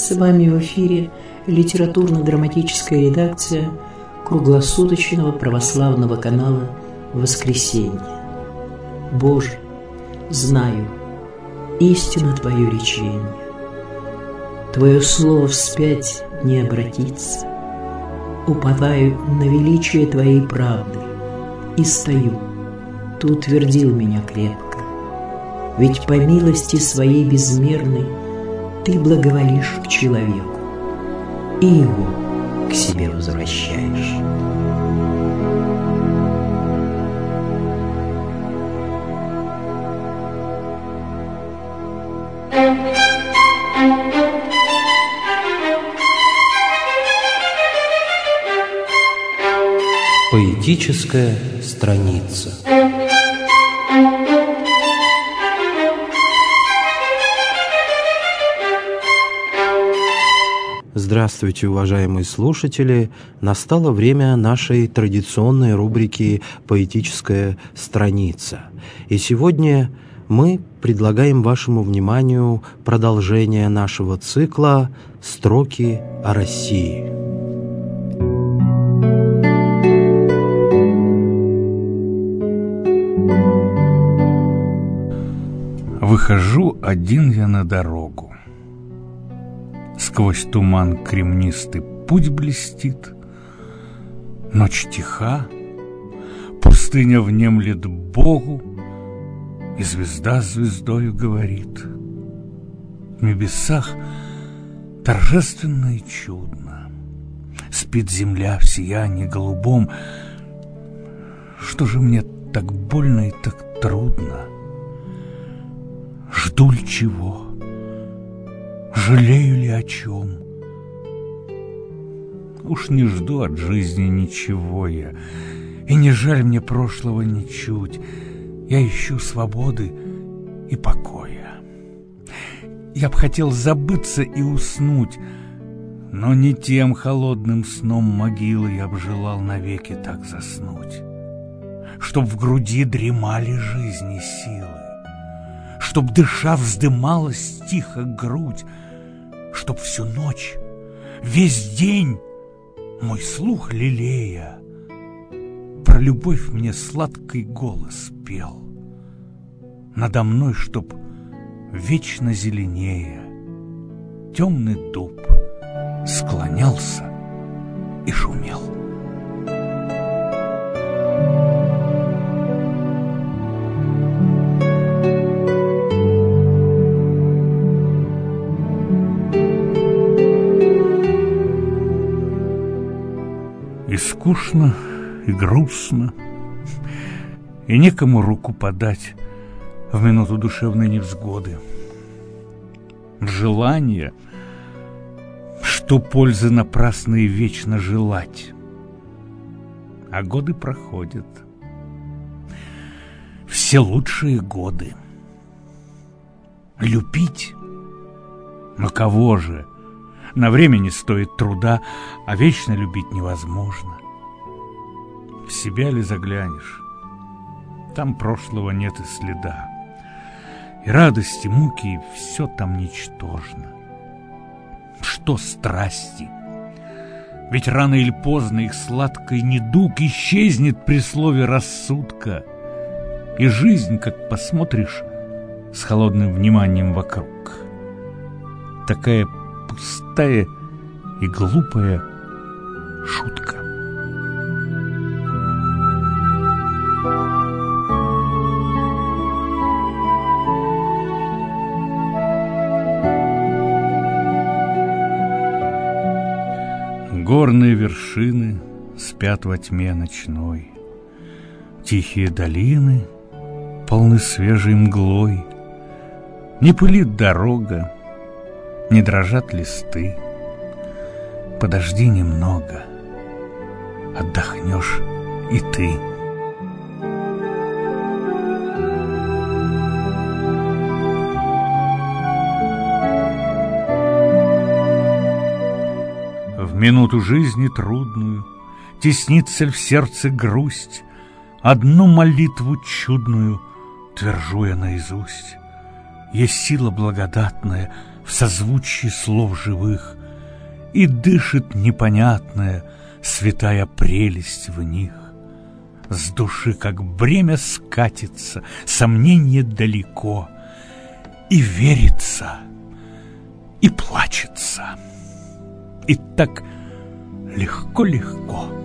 С вами в эфире литературно-драматическая редакция круглосуточного православного канала «Воскресенье». Боже, знаю, истину Твое речение, Твое слово вспять не обратится. Уповаю на величие Твоей правды и стою. Ты утвердил меня крепко, ведь по милости Своей безмерной Ты благоволишь к человеку и его к себе возвращаешь. Поэтическая страница. Здравствуйте, уважаемые слушатели! Настало время нашей традиционной рубрики «Поэтическая страница». И сегодня мы предлагаем вашему вниманию продолжение нашего цикла «Строки о России». Выхожу один я на дорогу. Сквозь туман кремнистый путь блестит. Ночь тиха, пустыня внемлет Богу, и звезда звездою говорит. В небесах торжественно и чудно спит земля в сиянии голубом. Что же мне так больно и так трудно? Жду ли чего? Жалею ли о чем? Уж не жду от жизни ничего я, и не жаль мне прошлого ничуть. Я ищу свободы и покоя. Я б хотел забыться и уснуть, но не тем холодным сном могилы я б желал навеки так заснуть, чтоб в груди дремали жизни силы, чтоб, дыша, вздымалась тихо грудь, чтоб всю ночь, весь день мой слух лелея про любовь мне сладкий голос пел. Надо мной, чтоб вечно зеленее темный дуб склонялся и шумел. И скучно, и грустно, и некому руку подать в минуту душевной невзгоды. Желание, что пользы напрасной вечно желать. А годы проходят. Все лучшие годы. Любить? Но кого же? На время не стоит труда, а вечно любить невозможно. В себя ли заглянешь? Там прошлого нет и следа. И радости, муки, и все там ничтожно. Что страсти? Ведь рано или поздно их сладкий недуг исчезнет при слове рассудка. И жизнь, как посмотришь, с холодным вниманием вокруг, такая пустая и глупая шутка. Горные вершины спят во тьме ночной, тихие долины полны свежей мглой. Не пылит дорога, не дрожат листы. Подожди немного, отдохнешь и ты. В минуту жизни трудную теснится в сердце грусть. Одну молитву чудную твержу я наизусть. Есть сила благодатная в созвучии слов живых, и дышит непонятная святая прелесть в них. С души, как бремя, скатится сомнение далеко, и верится, и плачется, и так легко-легко.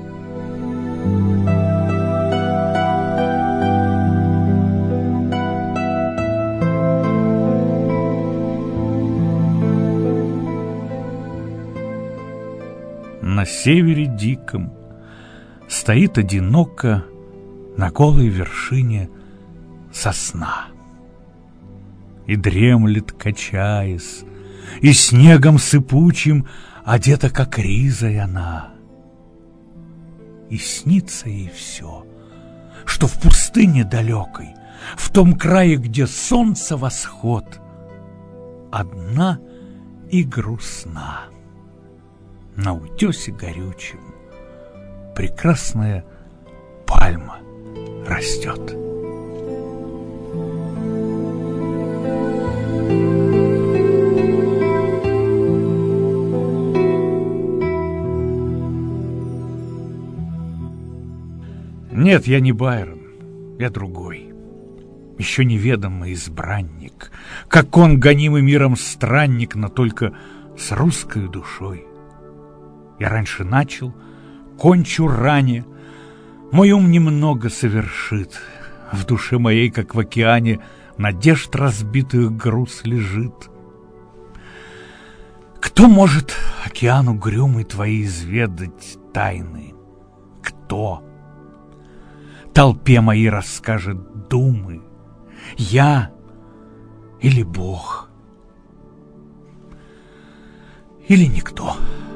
На севере диком стоит одиноко на голой вершине сосна. И дремлет, качаясь, и снегом сыпучим одета, как ризой она. И снится ей все, что в пустыне далекой, в том крае, где солнце восход, одна и грустна. На утесе горючем прекрасная пальма растет. Нет, я не Байрон, я другой, еще неведомый избранник, как он, гонимый миром странник, но только с русской душой. Я раньше начал, кончу ранее, мой ум немного совершит, в душе моей, как в океане, надежд разбитых груз лежит. Кто может океан угрюмый твои изведать тайны? Кто толпе моей расскажет думы? Я или Бог? Или никто?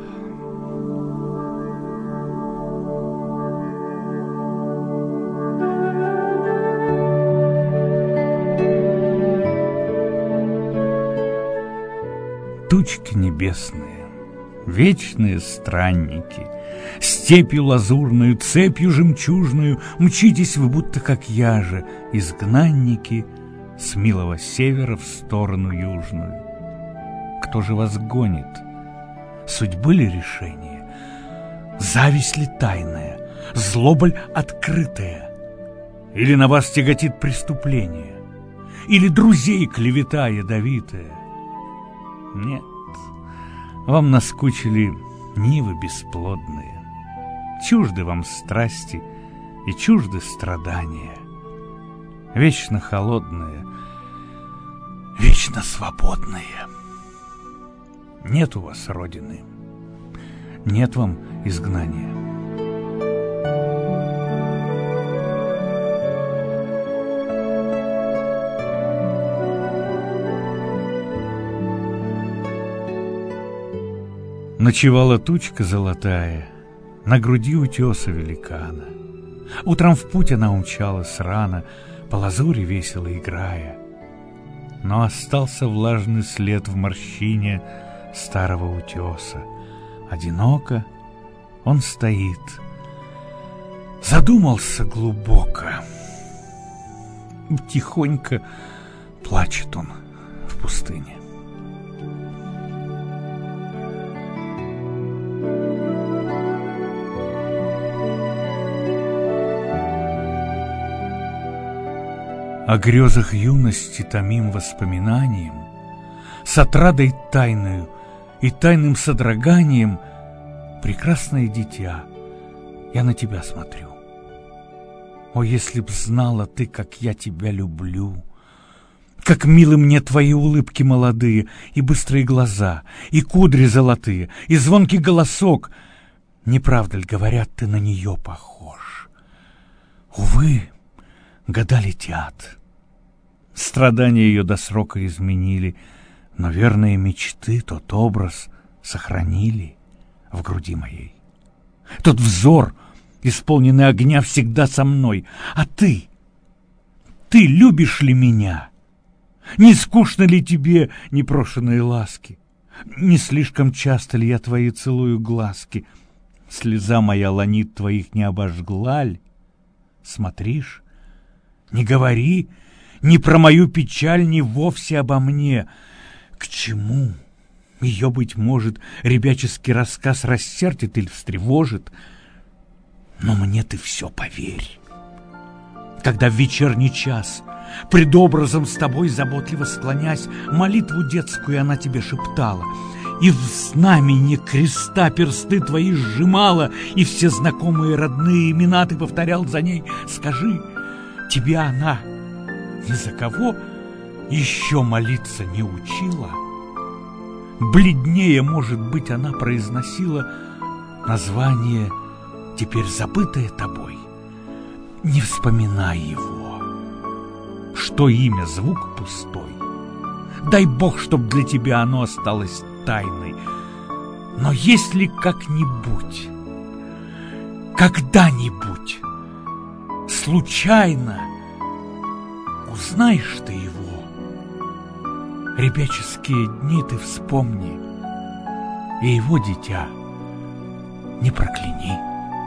Тучки небесные, вечные странники, степью лазурную, цепью жемчужную мчитесь вы, будто как я же, изгнанники, с милого севера в сторону южную. Кто же вас гонит? Судьбы ли решение? Зависть ли тайная? Злоба ли открытая? Или на вас тяготит преступление? Или друзей клевета ядовитая? Нет, вам наскучили нивы бесплодные, чужды вам страсти и чужды страдания, вечно холодные, вечно свободные. Нет у вас родины, нет вам изгнания. Ночевала тучка золотая на груди утеса великана. Утром в путь она умчалась рано, по лазури весело играя. Но остался влажный след в морщине старого утеса. Одиноко он стоит, задумался глубоко. Тихонько плачет он в пустыне. О грезах юности томим воспоминанием, с отрадой тайною и тайным содроганием, прекрасное дитя, я на тебя смотрю. О, если б знала ты, как я тебя люблю, как милы мне твои улыбки молодые, и быстрые глаза, и кудри золотые, и звонкий голосок. Не правда ли, говорят, ты на нее похож? Увы, года летят. Страдания ее до срока изменили, но верные мечты тот образ сохранили в груди моей. Тот взор, исполненный огня, всегда со мной. А ты любишь ли меня? Не скучно ли тебе непрошенные ласки? Не слишком часто ли я твои целую глазки? Слеза моя ланит твоих не обожгла ль? Смотришь? Не говори ни про мою печаль, ни вовсе обо мне. К чему? Ее, быть может, ребяческий рассказ рассердит или встревожит. Но мне ты все поверь. Когда в вечерний час, пред образом с тобой заботливо склонясь, молитву детскую она тебе шептала, и в знамени креста персты твои сжимала, и все знакомые родные имена ты повторял за ней, скажи, тебе она ни за кого еще молиться не учила? Бледнее, может быть, она произносила название, теперь забытое тобой. Не вспоминай его, что имя звук пустой. Дай Бог, чтоб для тебя оно осталось тайной. Но если как-нибудь, когда-нибудь, случайно узнаешь ты его, ребяческие дни ты вспомни, и его, дитя, не прокляни.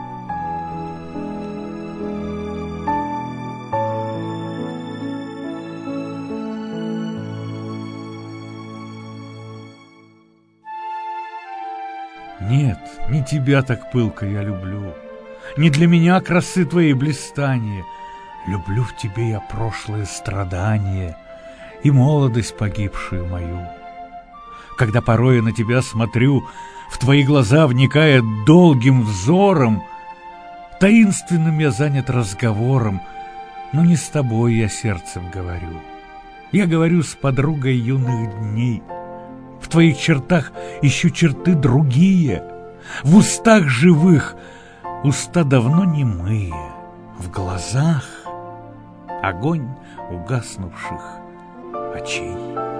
Нет, не тебя так пылко я люблю, не для меня красы твои блистания. Люблю в тебе я прошлое страдание и молодость погибшую мою. Когда порой я на тебя смотрю, в твои глаза вникая долгим взором, таинственным я занят разговором, но не с тобой я сердцем говорю. Я говорю с подругой юных дней. В твоих чертах ищу черты другие, в устах живых уста давно немые, в глазах огонь угаснувших очей.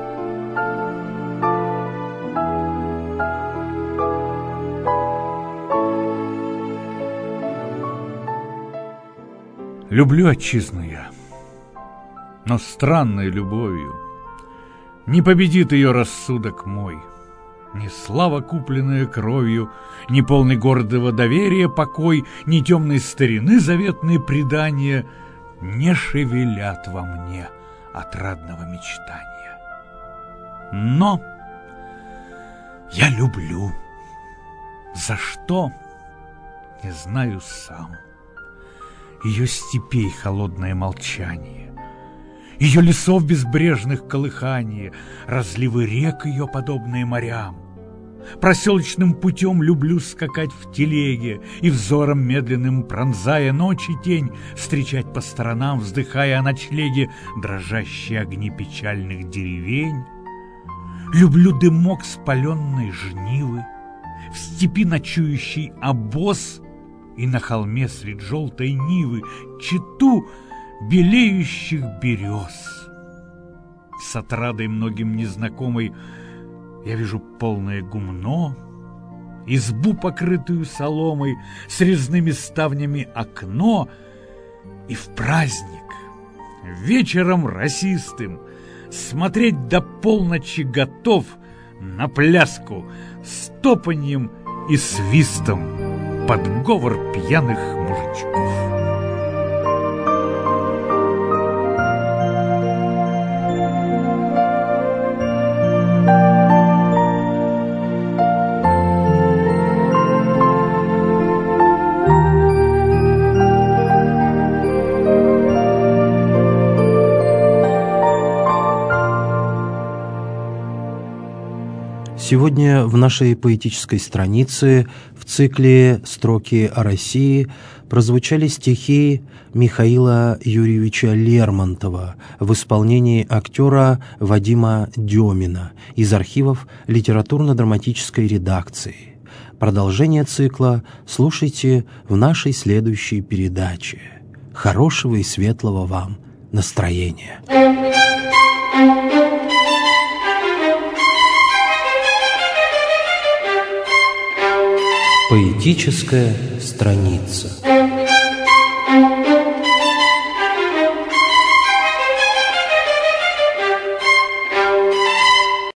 Люблю отчизну я, но странной любовью. Не победит ее рассудок мой, ни слава, купленная кровью, ни полный гордого доверия покой, ни темной старины заветные предания не шевелят во мне отрадного мечтания. Но я люблю. За что? Не знаю сам. Ее степей холодное молчание, ее лесов безбрежных колыхание, разливы рек ее, подобные морям. Проселочным путем люблю скакать в телеге и взором медленным, пронзая ночь и тень, встречать по сторонам, вздыхая о ночлеге, дрожащие огни печальных деревень. Люблю дымок спаленной жнивы, в степи ночующий обоз и на холме средь желтой нивы чету белеющих берез. С отрадой многим незнакомой я вижу полное гумно, избу, покрытую соломой, с резными ставнями окно, и в праздник, вечером росистым, смотреть до полночи готов на пляску с топаньем и свистом под говор пьяных мужичков. Сегодня в нашей поэтической странице в цикле «Строки о России» прозвучали стихи Михаила Юрьевича Лермонтова в исполнении актера Вадима Демина из архивов литературно-драматической редакции. Продолжение цикла слушайте в нашей следующей передаче. Хорошего и светлого вам настроения! Поэтическая страница.